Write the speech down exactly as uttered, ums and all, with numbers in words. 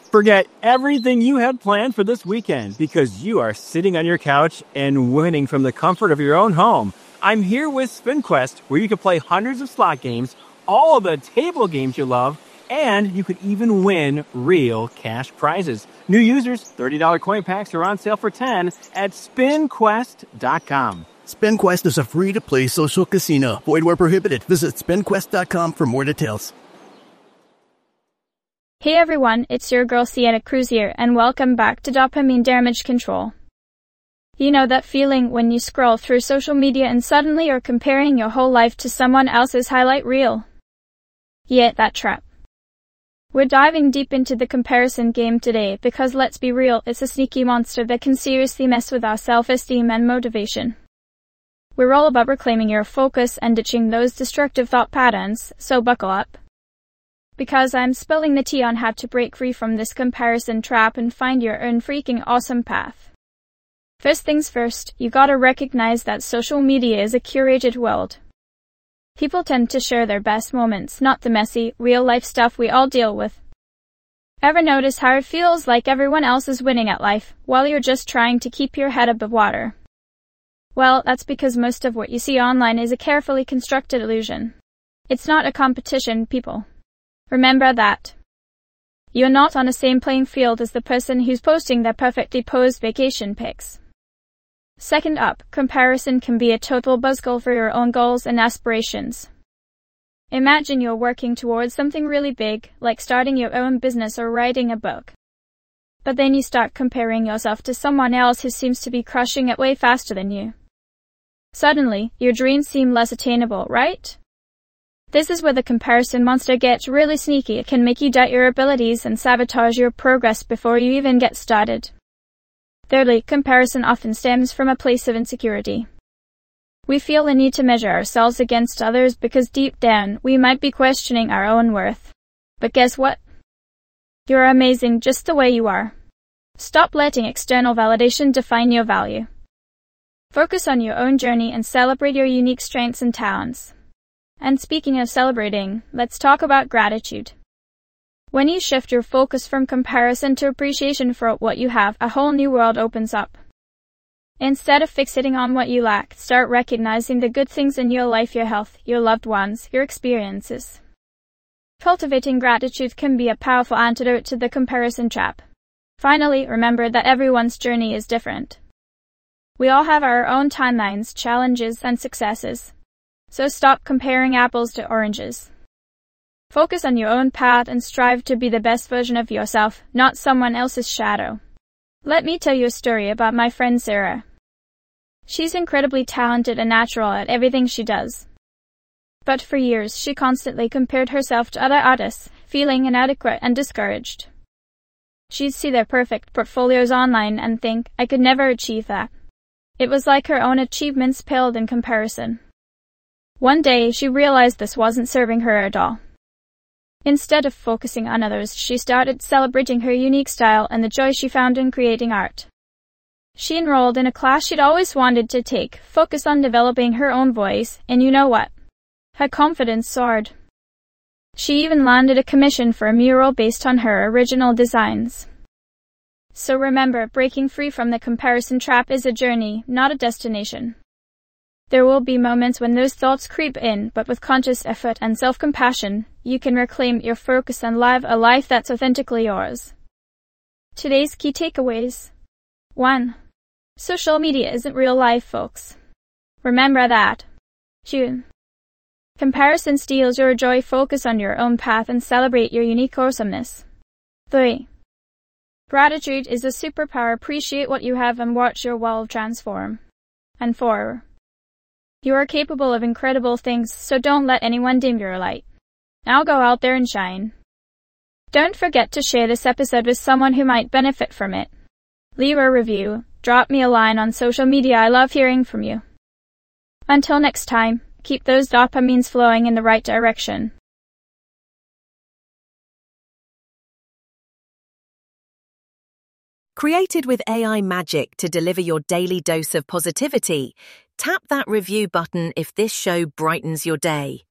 Forget everything you had planned for this weekend because you are sitting on your couch and winning from the comfort of your own home. I'm here with SpinQuest, where you can play hundreds of slot games, all of the table games you love, and you could even win real cash prizes. New users, thirty dollars coin packs are on sale for ten dollars at spin quest dot com. SpinQuest is a free-to-play social casino. Void where prohibited. Visit spin quest dot com for more details. Hey everyone, it's your girl Sienna Cruz here, and welcome back to Dopamine Damage Control. You know that feeling when you scroll through social media and suddenly you're comparing your whole life to someone else's highlight reel? Yeah, that trap. We're diving deep into the comparison game today because let's be real, it's a sneaky monster that can seriously mess with our self-esteem and motivation. We're all about reclaiming your focus and ditching those destructive thought patterns, so buckle up. Because I'm spilling the tea on how to break free from this comparison trap and find your own freaking awesome path. First things first, you gotta recognize that social media is a curated world. People tend to share their best moments, not the messy, real-life stuff we all deal with. Ever notice how it feels like everyone else is winning at life, while you're just trying to keep your head above water? Well, that's because most of what you see online is a carefully constructed illusion. It's not a competition, people. Remember that. You're not on the same playing field as the person who's posting their perfectly posed vacation pics. Second up, comparison can be a total buzzkill for your own goals and aspirations. Imagine you're working towards something really big, like starting your own business or writing a book. But then you start comparing yourself to someone else who seems to be crushing it way faster than you. Suddenly, your dreams seem less attainable, right? This is where the comparison monster gets really sneaky. It can make you doubt your abilities and sabotage your progress before you even get started. Thirdly, comparison often stems from a place of insecurity. We feel the need to measure ourselves against others because deep down, we might be questioning our own worth. But guess what? You're amazing just the way you are. Stop letting external validation define your value. Focus on your own journey and celebrate your unique strengths and talents. And speaking of celebrating, let's talk about gratitude. When you shift your focus from comparison to appreciation for what you have, a whole new world opens up. Instead of fixating on what you lack, start recognizing the good things in your life, your health, your loved ones, your experiences. Cultivating gratitude can be a powerful antidote to the comparison trap. Finally, remember that everyone's journey is different. We all have our own timelines, challenges, and successes. So stop comparing apples to oranges. Focus on your own path and strive to be the best version of yourself, not someone else's shadow. Let me tell you a story about my friend Sarah. She's incredibly talented and natural at everything she does. But for years, she constantly compared herself to other artists, feeling inadequate and discouraged. She'd see their perfect portfolios online and think, I could never achieve that. It was like her own achievements paled in comparison. One day, she realized this wasn't serving her at all. Instead of focusing on others, she started celebrating her unique style and the joy she found in creating art. She enrolled in a class she'd always wanted to take, focused on developing her own voice, and you know what? Her confidence soared. She even landed a commission for a mural based on her original designs. So remember, breaking free from the comparison trap is a journey, not a destination. There will be moments when those thoughts creep in, but with conscious effort and self-compassion, you can reclaim your focus and live a life that's authentically yours. Today's key takeaways. one. Social media isn't real life, folks. Remember that. two. Comparison steals your joy. Focus on your own path and celebrate your unique awesomeness. three. Gratitude is a superpower. Appreciate what you have and watch your world transform. And four. You are capable of incredible things, so don't let anyone dim your light. Now go out there and shine. Don't forget to share this episode with someone who might benefit from it. Leave a review, drop me a line on social media. I love hearing from you. Until next time, keep those dopamines flowing in the right direction. Created with A I magic to deliver your daily dose of positivity, tap that review button if this show brightens your day.